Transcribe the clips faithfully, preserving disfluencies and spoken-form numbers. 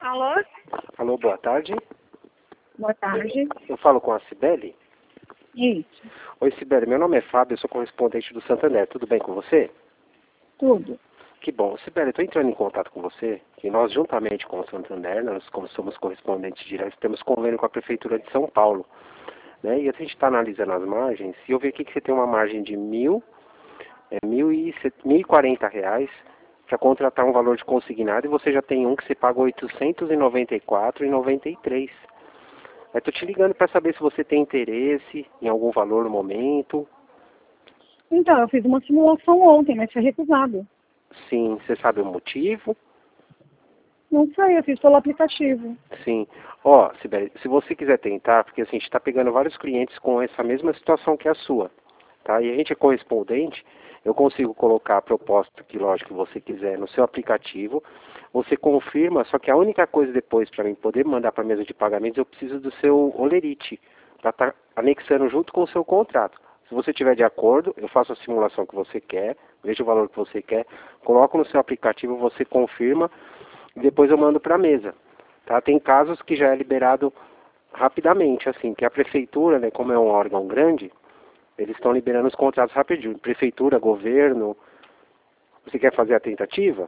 Alô? Alô, boa tarde. Boa tarde. Eu falo com a Cibele? Isso, Oi, Cibele, meu nome é Fábio, eu sou correspondente do Santander. Tudo bem com você? tudo. Que bom. Cibele, eu estou entrando em contato com você e nós, juntamente com o Santander, nós, como somos correspondentes diretos, temos convênio com a Prefeitura de São Paulo. Né? E a gente está analisando as margens e eu vi aqui que você tem uma margem de mil, é, mil e, mil e quarenta reais para contratar um valor de consignado e você já tem um que você paga oitocentos e noventa e quatro reais e noventa e três centavos. Eu estou te ligando para saber se você tem interesse em algum valor no momento. Então, eu fiz uma simulação ontem, mas foi recusado. Sim, você sabe o motivo? Não sei, eu fiz pelo aplicativo. Sim. Ó, Sibeli, se você quiser tentar, porque assim, a gente está pegando vários clientes com essa mesma situação que a sua, tá? E a gente é correspondente, eu consigo colocar a proposta que, lógico, que você quiser no seu aplicativo, você confirma, só que a única coisa depois para mim poder mandar para a mesa de pagamentos, eu preciso do seu olerite, para estar anexando junto com o seu contrato. Se você estiver de acordo, eu faço a simulação que você quer, vejo o valor que você quer, coloco no seu aplicativo, você confirma, e depois eu mando para a mesa. Tá? Tem casos que já é liberado rapidamente, assim, que a prefeitura, né, como é um órgão grande, eles estão liberando os contratos rapidinho. Prefeitura, governo. Você quer fazer a tentativa?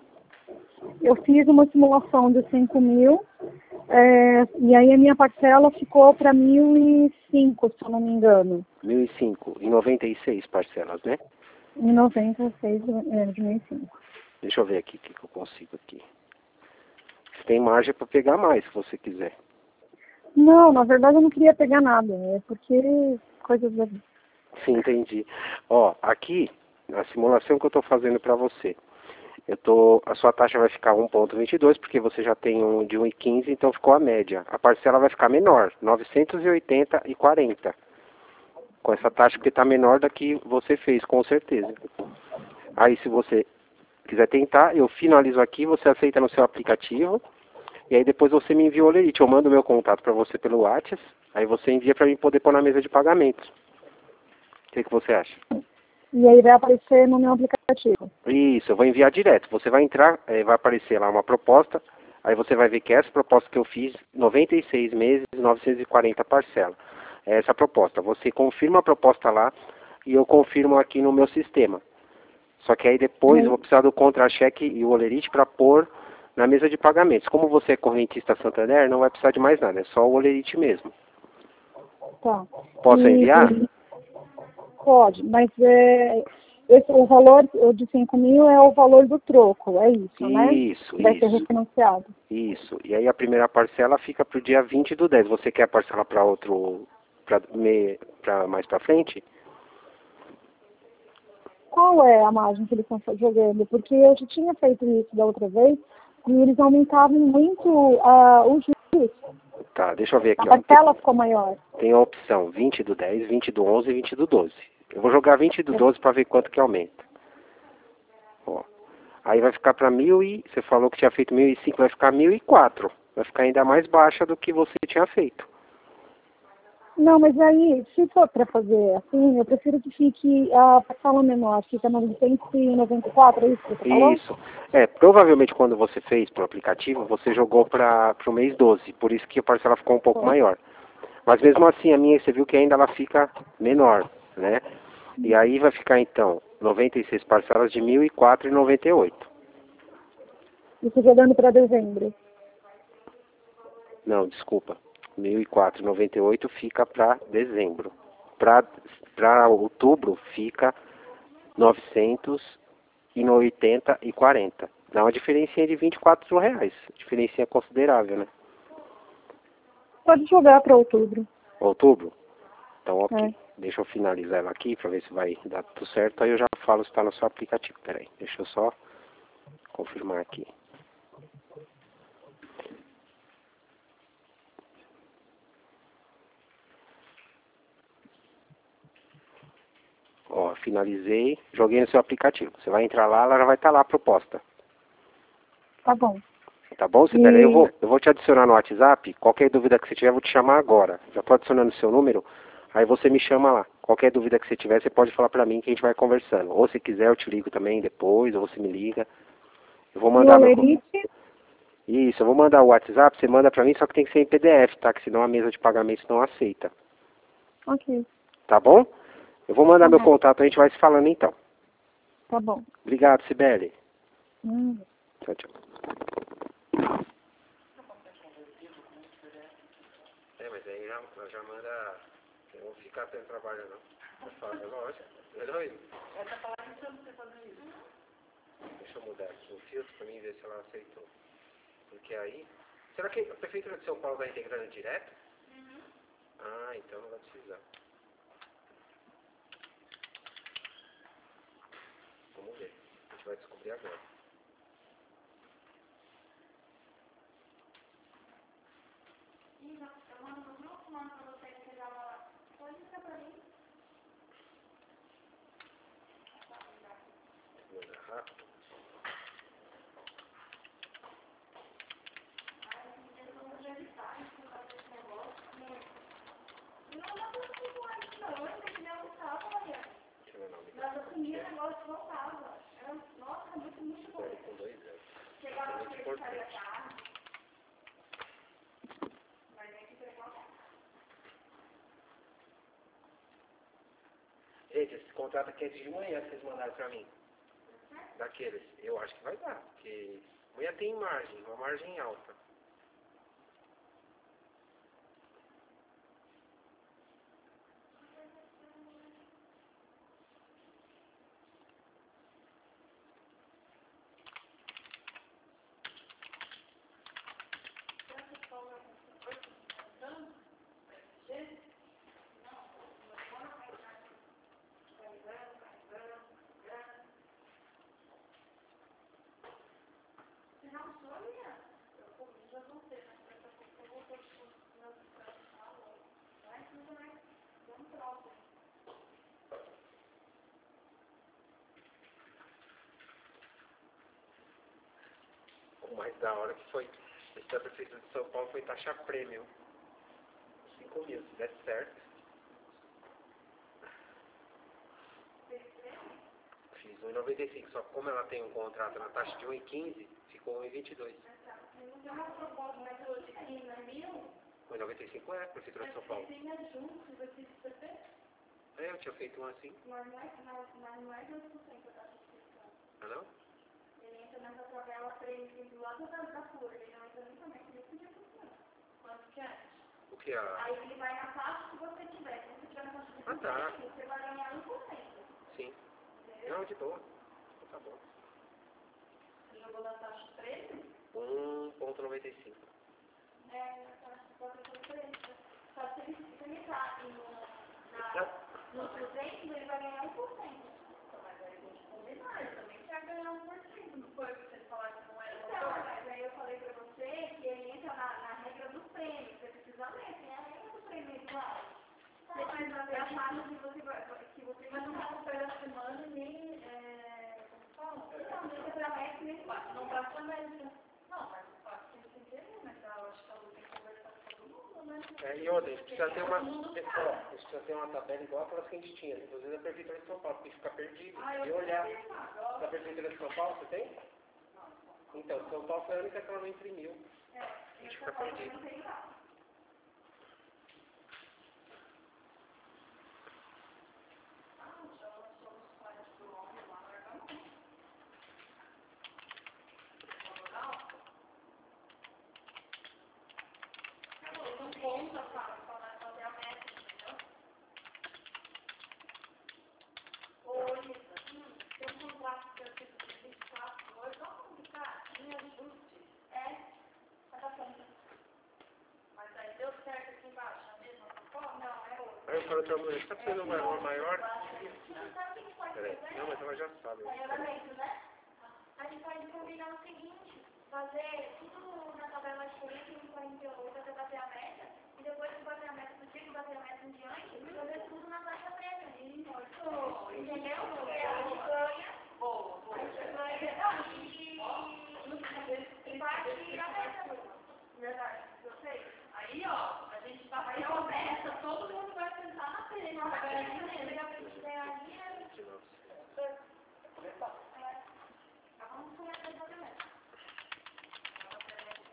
Eu fiz uma simulação de cinco mil, é, e aí a minha parcela ficou para mil e cinco, se eu não me engano. mil e cinco, em noventa e seis parcelas, né? Em noventa e seis é, de mil e cinco. Deixa eu ver aqui o que, que eu consigo aqui. Você tem margem para pegar mais, se você quiser. Não, na verdade eu não queria pegar nada, é porque coisas da vida. Sim, entendi. Ó, aqui, a simulação que eu estou fazendo para você, eu tô, a sua taxa vai ficar um vírgula vinte e dois, porque você já tem um de um vírgula quinze, então ficou a média. A parcela vai ficar menor, novecentos e oitenta e quarenta. Com essa taxa que está menor da que você fez, com certeza. Aí, se você quiser tentar, eu finalizo aqui, você aceita no seu aplicativo, e aí depois você me envia o olerite. Eu mando o meu contato para você pelo WhatsApp, aí você envia para mim poder pôr na mesa de pagamentos. O que, que você acha? E aí vai aparecer no meu aplicativo. Isso, eu vou enviar direto. Você vai entrar, eh, vai aparecer lá uma proposta, aí você vai ver que essa proposta que eu fiz, noventa e seis meses, novecentos e quarenta parcela. É essa a proposta. Você confirma a proposta lá e eu confirmo aqui no meu sistema. Só que aí depois eu vou precisar do contra-cheque e o olerite para pôr na mesa de pagamentos. Como você é correntista Santander, não vai precisar de mais nada, é só o olerite mesmo. Tá. Posso E, enviar? e pode, mas é, esse, o valor de cinco mil é o valor do troco, é isso, né? Isso, Vai ser isso, refinanciado. isso. E aí a primeira parcela fica para o dia vinte do dez. Você quer a parcela para outro, para mais para frente? Qual é a margem que eles estão jogando? Porque eu já tinha feito isso da outra vez e eles aumentavam muito uh, os juros. Tá, deixa eu ver A aqui, ó. parcela ficou maior. Tem a opção vinte do dez, vinte do onze e vinte do doze. Eu vou jogar vinte do doze para ver quanto que aumenta. Ó. Aí vai ficar para mil e... Você falou que tinha feito mil e cinco, vai ficar mil e quatro. Vai ficar ainda mais baixa do que você tinha feito. Não, mas aí, se for para fazer assim, eu prefiro que fique a parcela menor, fica novecentos e noventa e quatro, é isso que você falou? Isso. É, provavelmente quando você fez pro aplicativo, você jogou para o mês doze. Por isso que a parcela ficou um pouco maior. Mas mesmo assim, a minha, você viu que ainda ela fica menor, né? E aí vai ficar, então, noventa e seis parcelas de mil e quatro reais e noventa e oito. Isso jogando para dezembro. Não, desculpa. mil e quatro reais e noventa e oito fica para dezembro. Para outubro fica novecentos e oitenta e quarenta. Dá uma diferencinha de vinte e quatro reais. Diferencinha considerável, né? Pode jogar para outubro. Outubro? Então, ok. É. Deixa eu finalizar ela aqui para ver se vai dar tudo certo. Aí eu já falo se está no seu aplicativo. Peraí, deixa eu só confirmar aqui. Ó, finalizei, joguei no seu aplicativo. Você vai entrar lá, ela já vai estar lá a proposta. Tá bom. Tá bom, Cibele? E... Eu vou, eu vou te adicionar no WhatsApp. Qualquer dúvida que você tiver, eu vou te chamar agora. Já estou adicionando o seu número, aí você me chama lá. Qualquer dúvida que você tiver, você pode falar pra mim que a gente vai conversando. Ou se quiser, eu te ligo também depois, ou você me liga. Eu vou E o mandar meu... olerite? Isso, eu vou mandar o WhatsApp, você manda pra mim, só que tem que ser em P D F, tá? Que senão a mesa de pagamento não aceita. Ok. Tá bom? Eu vou mandar Tá meu bom. contato, a gente vai se falando então. Tá bom. Obrigado, Sibeli. Hum. Tchau, tchau. É, mas aí já, já manda... Eu não vou ficar tendo trabalho, não. Eu falo, é lógico. Melhor isso. Deixa eu mudar aqui o filtro pra mim ver se ela aceitou. Porque aí... Será que a Prefeitura de São Paulo está integrando direto? Uhum. Ah, então não vai precisar. Vamos ver. A gente vai descobrir agora. Eu mando no grupo, mando pra você que já uma... Pode ficar pra mim. Vou mandar rápido. Mas eu comia o negócio voltava. Era, nossa, muito, muito bom. Com dois anos. Chegava no que faria carne. Mas nem que pegou. Gente, esse contrato aqui é de manhã que vocês mandaram pra mim. Daqueles. Eu acho que vai dar, porque amanhã tem margem, uma margem alta. O mais da hora que foi, esse da Prefeitura de São Paulo foi taxa prêmio. cinco mil, se der certo. Fiz um vírgula noventa e cinco, só que como ela tem um contrato na taxa de um vírgula quinze, ficou um vírgula vinte e dois. um vírgula noventa e cinco é, Prefeitura de São Paulo. É, eu tinha feito um assim. Mas não é, mas não é dois por cento a taxa de inscrição. Ah, não? Ele entra nessa tabela prêmio do lado da, da folha, ele não entra nem também, ele podia funcionar. Quanto que é? O que é? Aí ele vai na taxa que você tiver. Se você tiver na taxa de ah, tá. Você vai ganhar um por cento. Sim. Entendeu? Não, de boa. Tá bom. Você jogou na taxa prêmio? um vírgula noventa e cinco. É, a taxa pode ser prêmio. Só que se ele está no duzentos, ele vai ganhar um por cento. Mas aí eu vou te combinar, ele também quer ganhar um por cento. Não foi o que vocês falaram que não era? Não, mas aí eu falei pra você que ele entra na, na regra do prêmio. Você precisa ler, tem a regra do prêmio igual. Você faz a ver a taxa que você vai... Que você vai não recupera a semana nem... É, como fala? Não, nem recupera nem passa. Não passa a médica. Não, mas passa sem querer, mas eu acho que a Lu tem que conversar com todo mundo, né? É, e outra, a gente precisa ter uma... A gente precisa ter uma tabela igual aquelas que a gente tinha. Inclusive da Prefeitura de São Paulo, porque fica perdido. Ah, eu e olhar. Da Prefeitura de São Paulo, você tem? Não. Então, São Paulo foi a única que ela não imprimiu. É, a gente fica perdido. Aí eu falo pra mulher, você tá precisando de uma valor maior? Peraí, não, mas ela já sabe. A gente pode combinar o seguinte, fazer tudo na tabela cheia, em quarenta e oito, até bater a meta, e depois que bater a meta, do dia que bater a meta em diante, fazer tudo na taxa prêmio. Entendeu? A gente ganha, a gente ganha e bate a meta. Verdade, eu sei. Aí, ó, a gente tá aí a meta, todo mundo vai sentar na prêmio. Vai ganhar a gente ganharia. Vamos começar exatamente.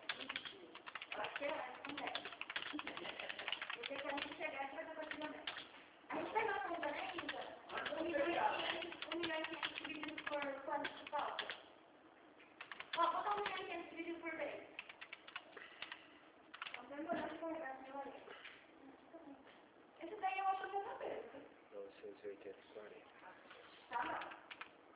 que acontece. Eu sei que a gente chegar e fazer a partir da meta. A gente pegou a conta, né, Isa? Um milhão e quinhentos dividido por quanto que falta? Ó, botar um milhão e quinhentos dividido por vez. Não tem problema de carregar essa memória. Esse daí eu acho que eu vou saber. novecentos e oitenta e quarenta. Tá, não.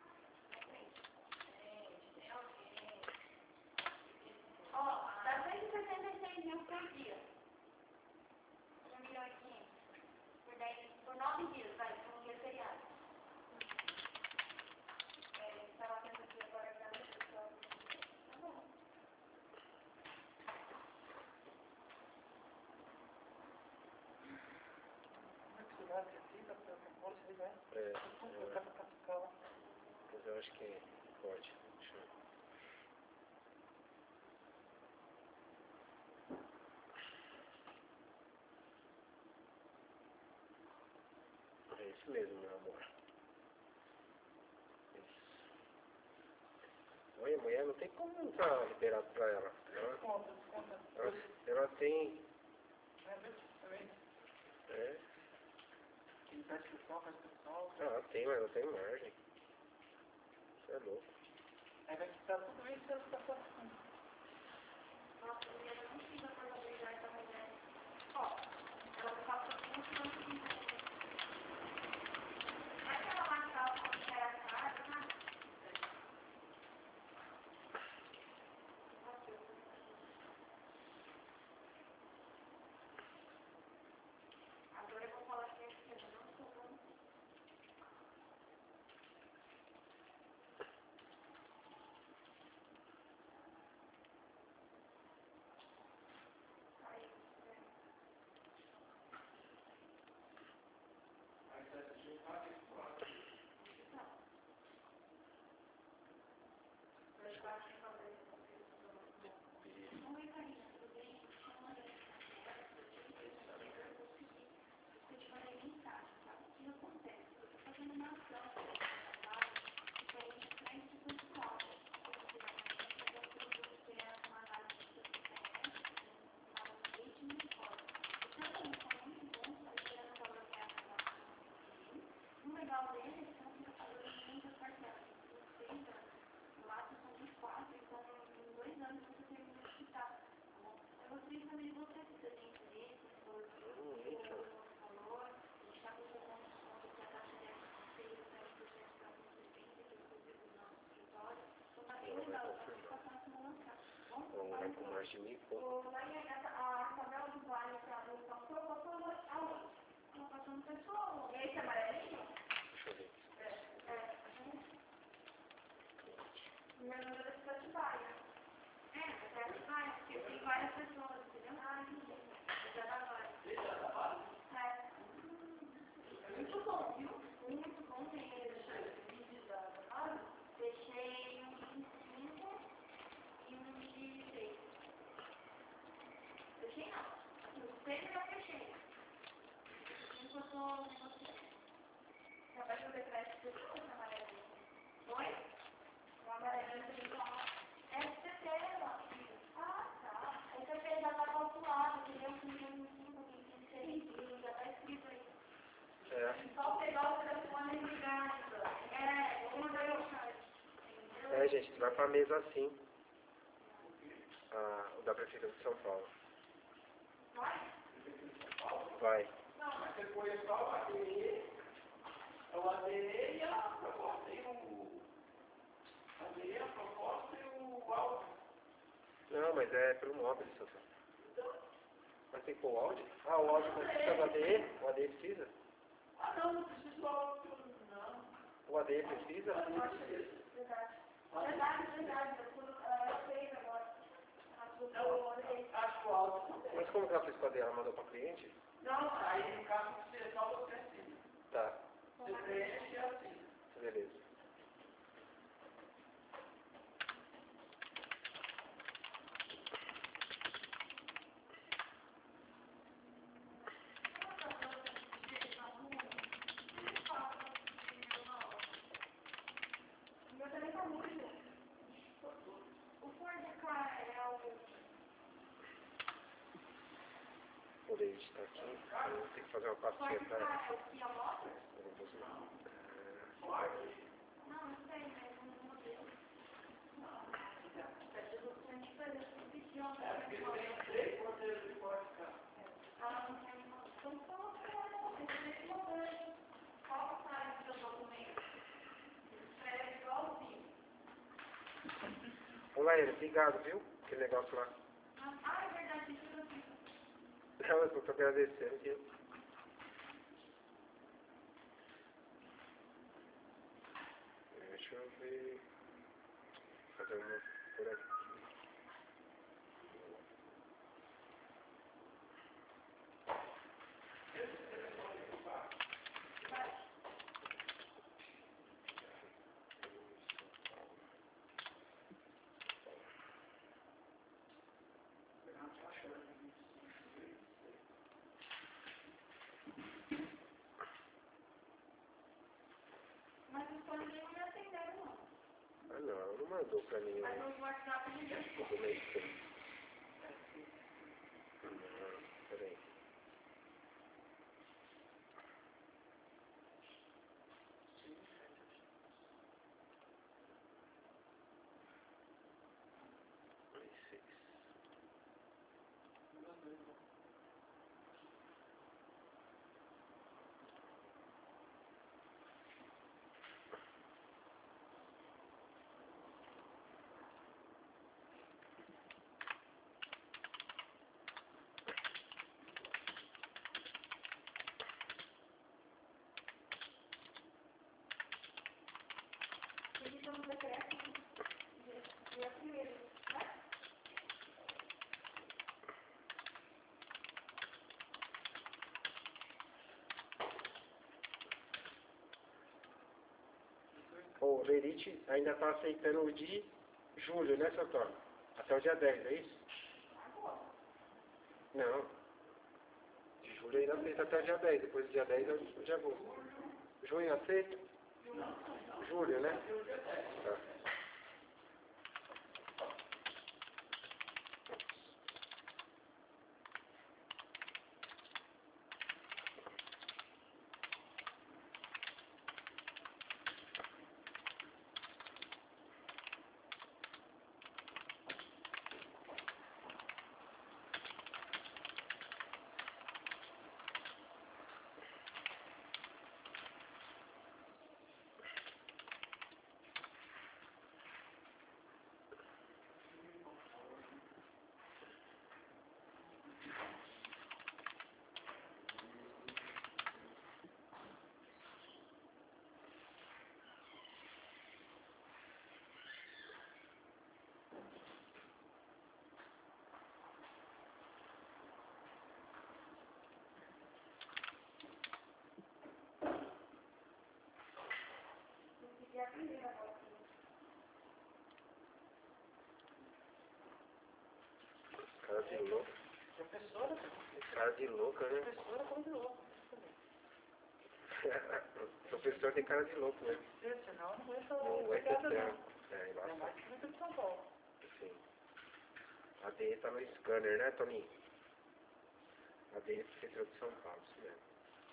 Ó, dá cento e sessenta e seis mil por dia. um milhão e quinhentos. Por, dez, por nove dias, vai, por um dia feriado. É, estava tendo aqui agora para ver. Tá bom. É, eu, mas eu acho que pode. Deixa eu... É isso mesmo, meu amor. Isso. Olha, a mulher não tem como não estar liberado pra ela. Ela, ela, ela tem... É. Ah, tem, mas não tem margem. Isso é louco. Aí vai quitar tudo isso e ela fica só assim. Nossa, eu não fiz a probabilidade da mulher. Ó, ela passa muito tempo. Vai que ela marcava quando era a casa, né? Agora eu vou falar que eu não sou bom. De mim, pô. A tabela do vale para a eleição foi passando a lei. Não passando pessoal. E esse amarelinho? Deixa eu ver. É, é. Meu número é de Atibaia. É, é Atibaia, porque tem várias pessoas, entendeu? Ah, entendi. Já dá agora. É. Muito bom, viu? Muito bom tem ele. Deixei um vinte e cinco e um vinte e seis. Fechei não. O sempre eu fechei. Enquanto eu tô negociando. Acabei de ver pra esse pessoal, esse amarelinho. Oi? O amarelinho que ele toma. É S T T, meu filho. Ah, tá. S T T já tá calculado, entendeu? Que tem cinco, tem seis, já tá escrito aí. É. Só pegar o telefone e ligar. É, vou mandar eu achar. É, gente, vai pra mesa assim. Ah, o da Prefeitura de São Paulo. Vai? Vai. Não, mas você foi só o A D E, o A D E e a proposta. E o A D E, a proposta e o áudio. Não, mas é pelo móvel, seu senhor. Mas tem que pôr o áudio? Ah, o áudio precisa do A D E? O A D E precisa? Ah, não, não precisa do áudio, não. O A D E precisa? Verdade. Verdade, verdade. Eu sei agora. Não, acho o áudio. Mas como que ela fez com a D E? Ela mandou para o cliente? Não, aí no caso você só você assina. Tá. Você preenche e assina. Beleza. O meu também tá muito. O Ford Ka é o... O leite tá aqui. Eu tenho que fazer uma pastinha pra ela. É o que a moto? Vamos lá. Não, não sei, mas não modelo. Tem que fazer esse vídeo. Ah, não tem uma. Então, só tem três modelos. Qual sai do seu documento? Escreve igualzinho. Olá, ele, obrigado, viu? Aquele negócio lá. Ah, é verdade, isso aqui. Não, eu tô agradecendo, viu? Deixa eu ver. Fazer uma por aqui. Mas os colegas não me atenderam, não. Ah, não, não mandou pra mim Mas o no WhatsApp ninguém. documento. Não, peraí. Eles estão no decreto dia primeiro, né? O Verite ainda tá aceitando o de julho, né, seu Antônio? Até o dia dez, é isso? Não. De julho ainda aceita até o dia dez, depois do dia dez é o de agosto. Junho aceita? Julho, né? Tá. Dia primeiro agora. Cara de louca. Professora, Cara de louca, né? professora como de louco. Professor tem cara de louco, né? Senão não vai Não vai ter tempo. É, É embaixo. mais que muito de São Paulo. Sim. A D E tá no scanner, né, Toninho? A D E Prefeitura de São Paulo, isso mesmo.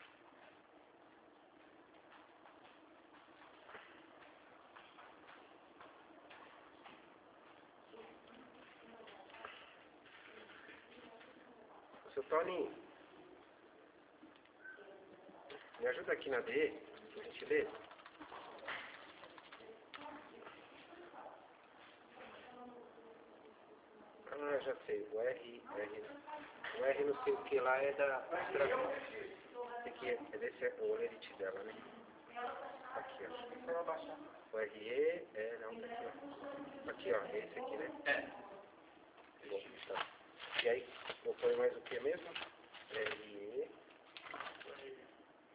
Seu Toninho, me ajuda aqui na D E, por gentileza. Ah, já sei, o R, R, o R não sei o que lá é da abstração. Esse aqui é, é desse, o olerite dela, né? Aqui, ó. O R E, é, não, aqui, ó. Aqui, ó, esse aqui, né? É. Bom, tá. E aí, eu ponho mais o que mesmo? R E, R E,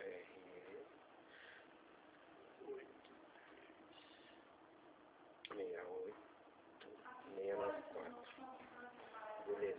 meia oito, meia nove quatro. Beleza.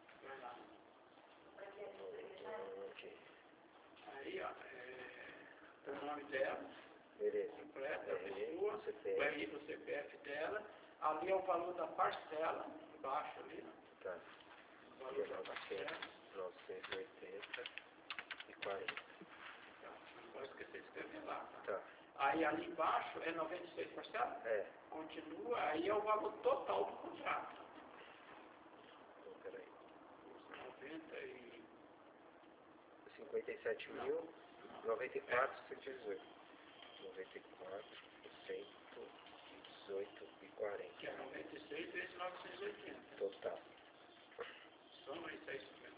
Ok. Aí, ó, é, o nome dela, Beleza. completa, a R E, pessoa, o C P o F. R I do C P F dela, ali é o valor da parcela, embaixo ali, Tá. o valor da parcela. novecentos e oitenta e quarenta. Não vou esquecer de escrever lá. Tá? Tá. Aí ali embaixo é noventa e seis parcelas? É. Continua, aí é o valor total do contrato. Então, peraí. noventa e... cinquenta e sete mil, noventa e quatro, cento e dezoito. noventa e quatro, cento e dezoito e quarenta. Que é noventa e seis vezes novecentos e oitenta. Total. Soma isso, é isso mesmo.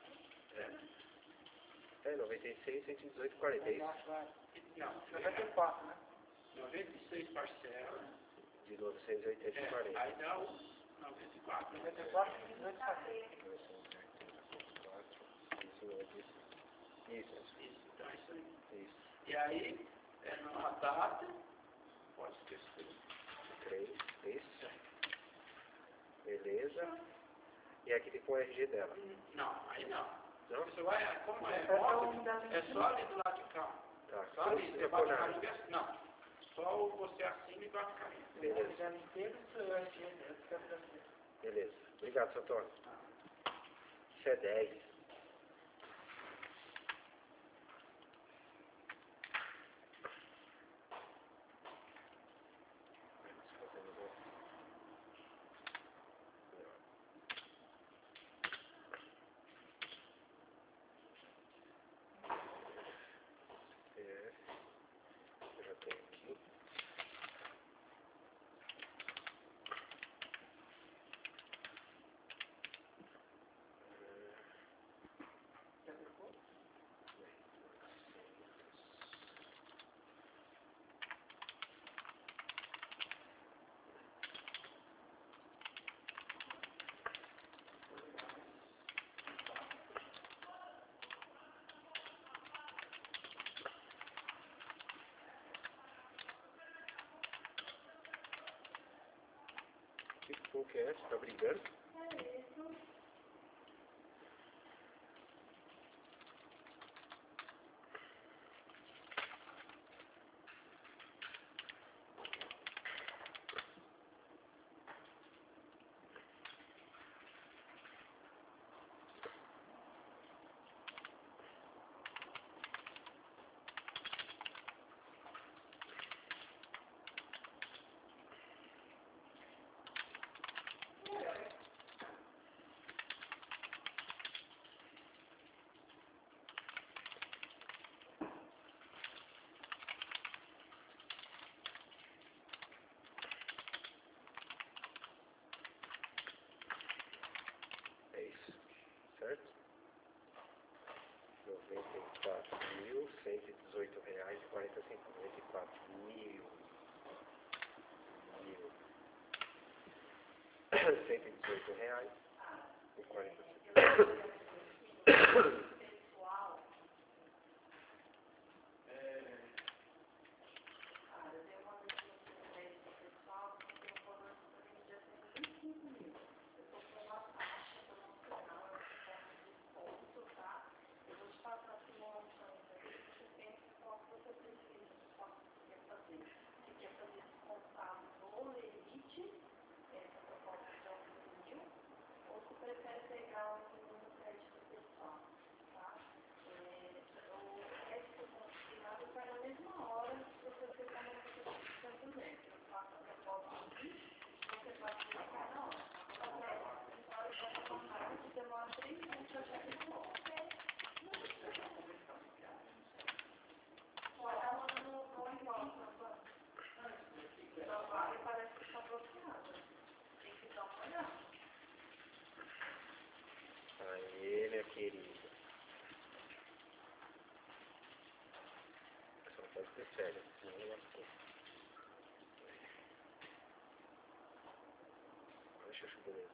É, noventa e seis, cento e dezoito e quarenta. É isso? Não, noventa e quatro, né? noventa e seis parcelas. De novecentos e oitenta e quarenta. É, aí dá o noventa e quatro. noventa e quatro, dezoito e quarenta. Isso, Isso, então é isso aí. isso. E aí, é numa data, pode esquecer. três, isso. Beleza. E aqui tem que pôr o R G dela. Não, aí não. Não? Você vai, como é Essa é móvel, unidade é só ali do lado de cá. Tá. Só ali, Eu você pôr bate na... carimbo e assina. Não, só você assina e bate carimbo. Beleza. Unidade inteira e seu R G dentro, que é pra você. Beleza. Obrigado, seu Antônio. Isso é dez. É, eu já tenho aqui. Já trocou? Que porra que é essa? Tá brigando? É isso. Certo? noventa e quatro mil, cento e dezoito reais e quarenta centavos. noventa e quatro mil. Mil. cento e dezoito reais e quarenta centavos. Aê, minha querida. Só não pode ter férias, senão eu lascou. Deixa eu acho beleza.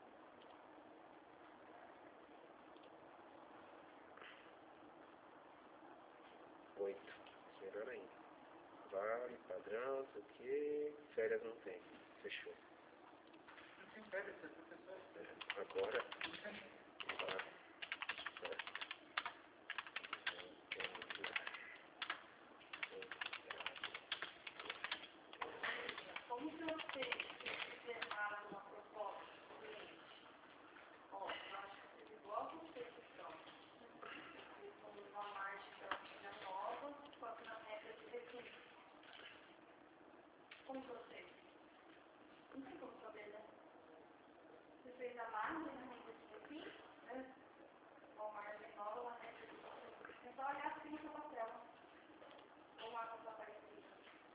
Oito. Melhor ainda. Vale, padrão, não sei o que. Férias não tem. Fechou. Não tem férias, você é professor. Agora. Vale. Certo. Como que eu sei que é errado uma proposta do cliente? Ó, eu acho que vocês igual vocês estão. essa parcela. Vamos lá com essa parecida.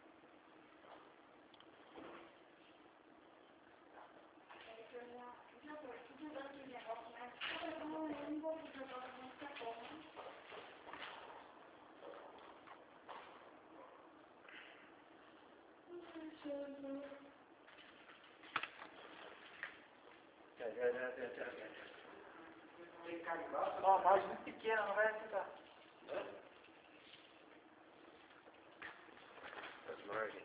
Aí eu já, já tô, já dando aquele negócio, né? Eu não vou fazer negócio, não sei como. Já, já, já, já, já, já. Tem carne grossa? Não, voz muito pequena, não vai aceitar. As margens.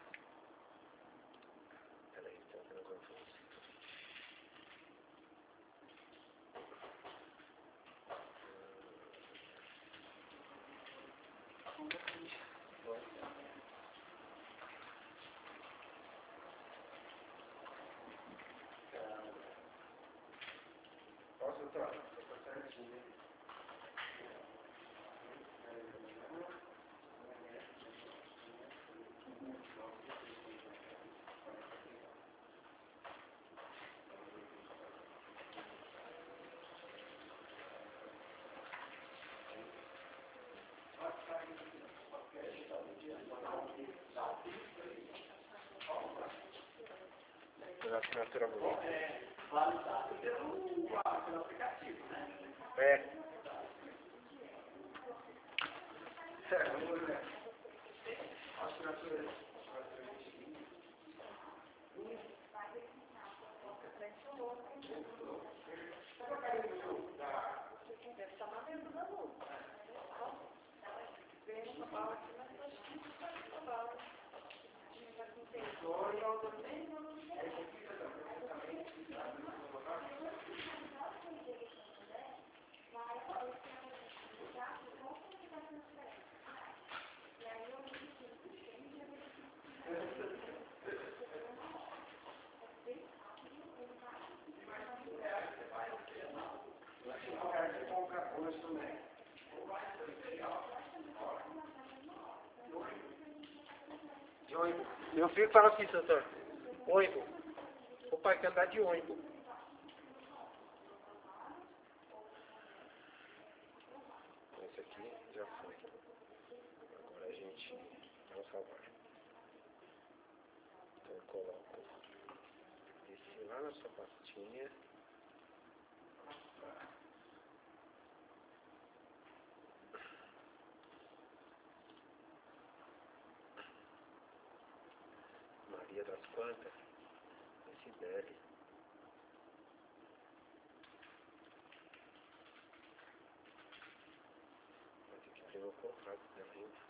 Peraí, tá tendo confuso. Posso entrar? Tô certinho. Pela assinatura bonita. É, validado pelo, ah, pelo aplicativo, né? É. Vamos ver. Assinatura. De ônibus. Meu filho fala assim, doutor. Ônibus. O pai quer andar de ônibus. Esse aqui já foi. Agora a gente vai salvar. Então eu coloco esse lá na sua pastinha. Maria das Quantas. Esse dele. Vai ter que ter o contato dela ainda.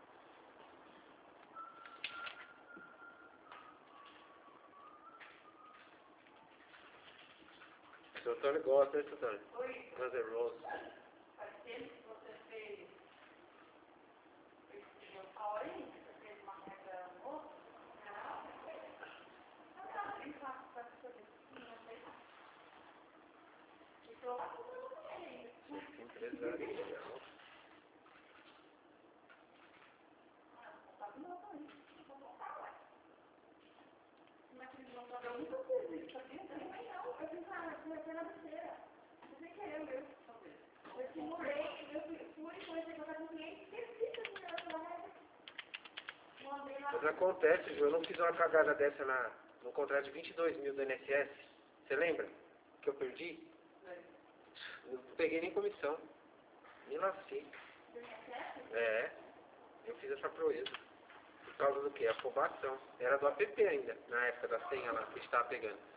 O seu Antônio gosta, né, seu Antônio? Oi, Guns N' Roses. faz tempo que você fez esse local aí, você fez uma regra nova, canal, não tá bem fácil para você ver, não sei lá. E tô lá com o meu ainda. Esse empresário legal. Tá de novo aí, vou voltar lá. Mas eles vão fazer muita coisa, isso tá bem, também não, eu fiz na, eu fui na besteira, não sei que é eu, eu. Eu simulei, eu fui, fui, comecei a contar com o cliente, esqueci que eu tinha essa regra. Mandei lá. Mas acontece, Ju, eu não fiz uma cagada dessa na, no contrato de vinte e dois mil do I N S S. Você lembra? Que eu perdi? Não peguei nem comissão. Me lasquei. É, eu fiz essa proeza. Por causa do quê? Afobação. Era do app ainda, na época da senha lá que a gente estava pegando.